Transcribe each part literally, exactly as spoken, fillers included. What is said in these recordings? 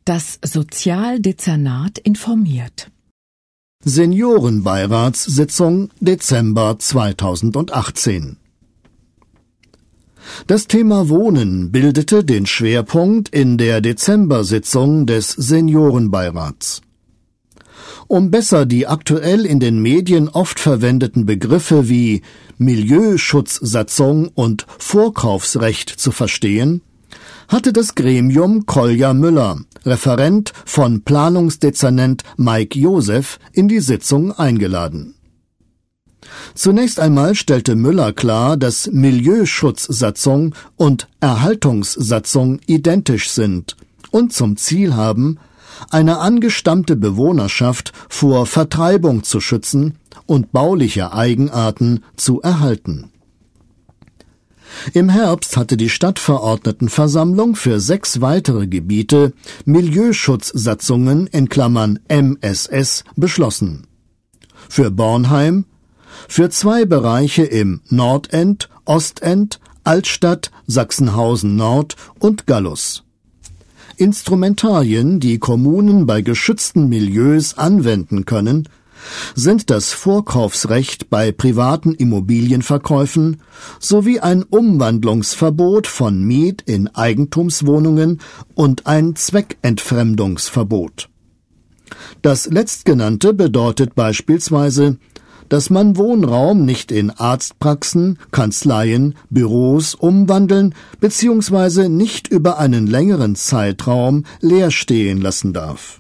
Das Sozialdezernat informiert. Seniorenbeiratssitzung Dezember zweitausendachtzehn. Das Thema Wohnen bildete den Schwerpunkt in der Dezembersitzung des Seniorenbeirats. Um besser die aktuell in den Medien oft verwendeten Begriffe wie Milieuschutzsatzung und Vorkaufsrecht zu verstehen, hatte das Gremium Kolja Müller, Referent von Planungsdezernent Mike Josef, in die Sitzung eingeladen. Zunächst einmal stellte Müller klar, dass Milieuschutzsatzung und Erhaltungssatzung identisch sind und zum Ziel haben, eine angestammte Bewohnerschaft vor Vertreibung zu schützen und bauliche Eigenarten zu erhalten. Im Herbst hatte die Stadtverordnetenversammlung für sechs weitere Gebiete Milieuschutzsatzungen in Klammern M S S beschlossen. Für Bornheim, für zwei Bereiche im Nordend, Ostend, Altstadt, Sachsenhausen Nord und Gallus. Instrumentarien, die Kommunen bei geschützten Milieus anwenden können, sind das Vorkaufsrecht bei privaten Immobilienverkäufen sowie ein Umwandlungsverbot von Miet- in Eigentumswohnungen und ein Zweckentfremdungsverbot. Das letztgenannte bedeutet beispielsweise, dass man Wohnraum nicht in Arztpraxen, Kanzleien, Büros umwandeln bzw. nicht über einen längeren Zeitraum leer stehen lassen darf.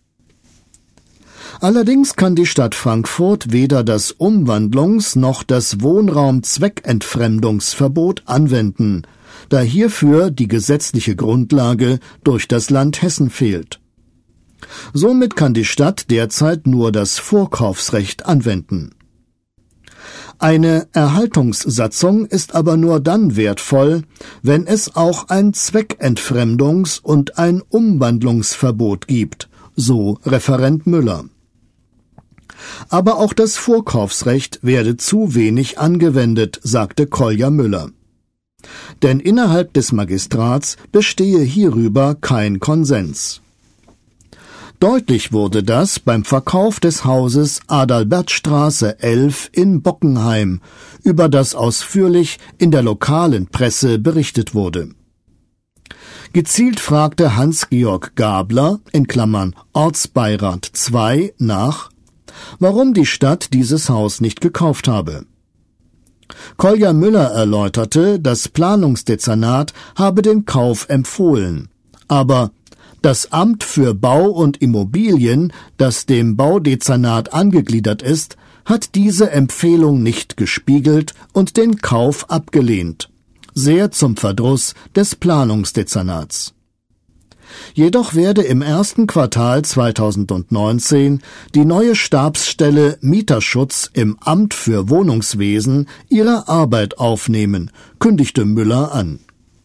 Allerdings kann die Stadt Frankfurt weder das Umwandlungs- noch das Wohnraum-Zweckentfremdungsverbot anwenden, da hierfür die gesetzliche Grundlage durch das Land Hessen fehlt. Somit kann die Stadt derzeit nur das Vorkaufsrecht anwenden. Eine Erhaltungssatzung ist aber nur dann wertvoll, wenn es auch ein Zweckentfremdungs- und ein Umwandlungsverbot gibt, so Referent Müller. Aber auch das Vorkaufsrecht werde zu wenig angewendet, sagte Kolja Müller. Denn innerhalb des Magistrats bestehe hierüber kein Konsens. Deutlich wurde das beim Verkauf des Hauses Adalbertstraße elf in Bockenheim, über das ausführlich in der lokalen Presse berichtet wurde. Gezielt fragte Hans-Georg Gabler in Klammern Ortsbeirat zwei nach, warum die Stadt dieses Haus nicht gekauft habe. Kolja Müller erläuterte, das Planungsdezernat habe den Kauf empfohlen, aber das Amt für Bau und Immobilien, das dem Baudezernat angegliedert ist, hat diese Empfehlung nicht gespiegelt und den Kauf abgelehnt, sehr zum Verdruss des Planungsdezernats. Jedoch werde im ersten Quartal zweitausendneunzehn die neue Stabsstelle Mieterschutz im Amt für Wohnungswesen ihre Arbeit aufnehmen, kündigte Müller an.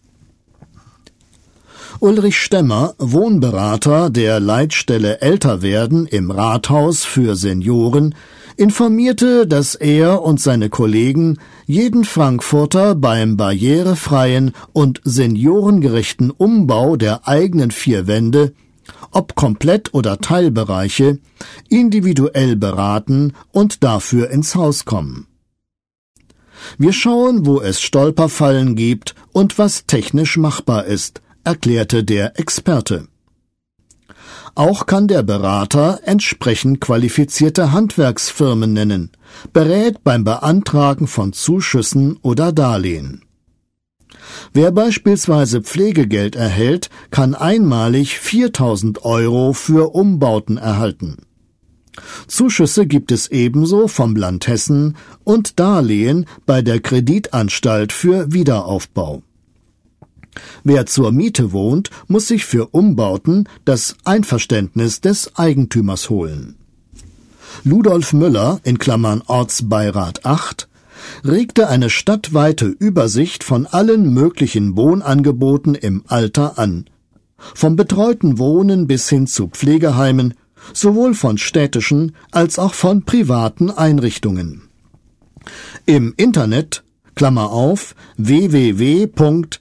Ulrich Stemmer, Wohnberater der Leitstelle Älterwerden im Rathaus für Senioren, informierte, dass er und seine Kollegen jeden Frankfurter beim barrierefreien und seniorengerechten Umbau der eigenen vier Wände, ob Komplett- oder Teilbereiche, individuell beraten und dafür ins Haus kommen. Wir schauen, wo es Stolperfallen gibt und was technisch machbar ist, erklärte der Experte. Auch kann der Berater entsprechend qualifizierte Handwerksfirmen nennen, berät beim Beantragen von Zuschüssen oder Darlehen. Wer beispielsweise Pflegegeld erhält, kann einmalig viertausend Euro für Umbauten erhalten. Zuschüsse gibt es ebenso vom Land Hessen und Darlehen bei der Kreditanstalt für Wiederaufbau. Wer zur Miete wohnt, muss sich für Umbauten das Einverständnis des Eigentümers holen. Ludolf Müller in Klammern Ortsbeirat acht regte eine stadtweite Übersicht von allen möglichen Wohnangeboten im Alter an, vom betreuten Wohnen bis hin zu Pflegeheimen, sowohl von städtischen als auch von privaten Einrichtungen. Im Internet Klammer auf, www punkt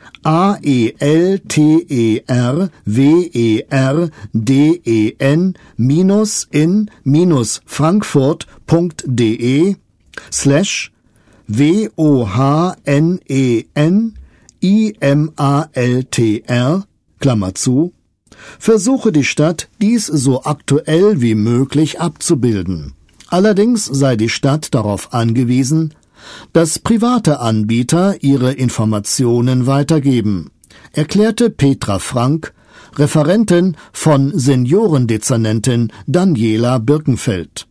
alterwerden minus in minus frankfurt punkt de slash w o h n e n i m a l t r, Klammer zu, versuche die Stadt, dies so aktuell wie möglich abzubilden. Allerdings sei die Stadt darauf angewiesen, dass private Anbieter ihre Informationen weitergeben, erklärte Petra Frank, Referentin von Seniorendezernentin Daniela Birkenfeld.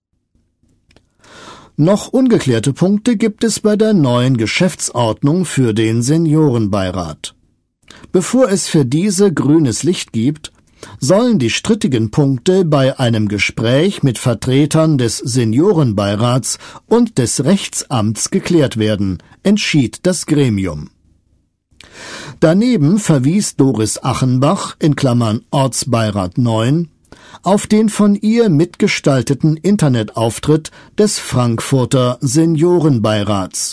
Noch ungeklärte Punkte gibt es bei der neuen Geschäftsordnung für den Seniorenbeirat. Bevor es für diese grünes Licht gibt, sollen die strittigen Punkte bei einem Gespräch mit Vertretern des Seniorenbeirats und des Rechtsamts geklärt werden, entschied das Gremium. Daneben verwies Doris Achenbach in Klammern Ortsbeirat neun auf den von ihr mitgestalteten Internetauftritt des Frankfurter Seniorenbeirats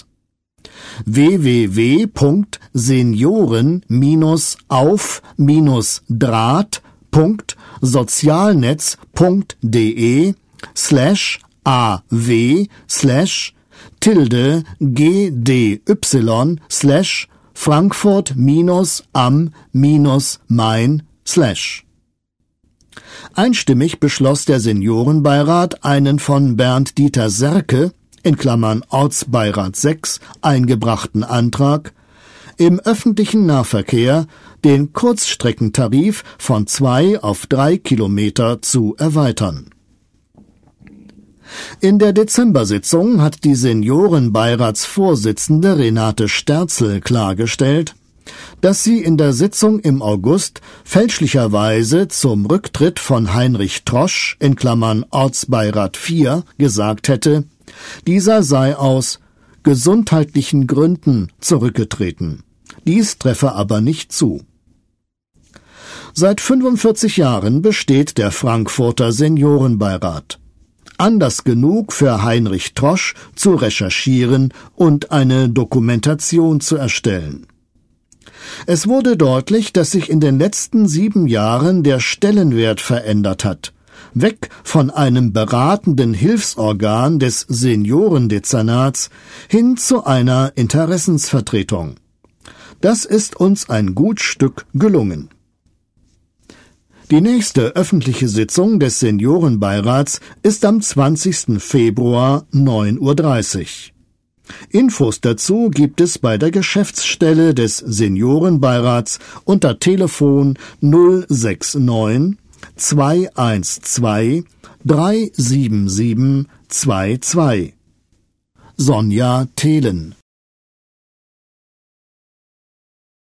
www punkt senioren auf draht punkt sozialnetz punkt de slash aw slash tilde gdy slash Frankfurt minus am minus Main slash. Einstimmig beschloss der Seniorenbeirat einen von Bernd Dieter Serke in Klammern Ortsbeirat sechs eingebrachten Antrag, im öffentlichen Nahverkehr den Kurzstreckentarif von zwei auf drei Kilometer zu erweitern. In der Dezembersitzung hat die Seniorenbeiratsvorsitzende Renate Sterzel klargestellt, dass sie in der Sitzung im August fälschlicherweise zum Rücktritt von Heinrich Trosch in Klammern Ortsbeirat vier gesagt hätte, dieser sei aus gesundheitlichen Gründen zurückgetreten. Dies treffe aber nicht zu. Seit fünfundvierzig Jahren besteht der Frankfurter Seniorenbeirat. Anlass genug für Heinrich Trosch zu recherchieren und eine Dokumentation zu erstellen. Es wurde deutlich, dass sich in den letzten sieben Jahren der Stellenwert verändert hat. Weg von einem beratenden Hilfsorgan des Seniorendezernats hin zu einer Interessensvertretung. Das ist uns ein gut Stück gelungen. Die nächste öffentliche Sitzung des Seniorenbeirats ist am zwanzigsten Februar neun Uhr dreißig. Infos dazu gibt es bei der Geschäftsstelle des Seniorenbeirats unter Telefon null sechs neun zwei eins zwei drei sieben sieben zwei zwei. Sonja Thelen.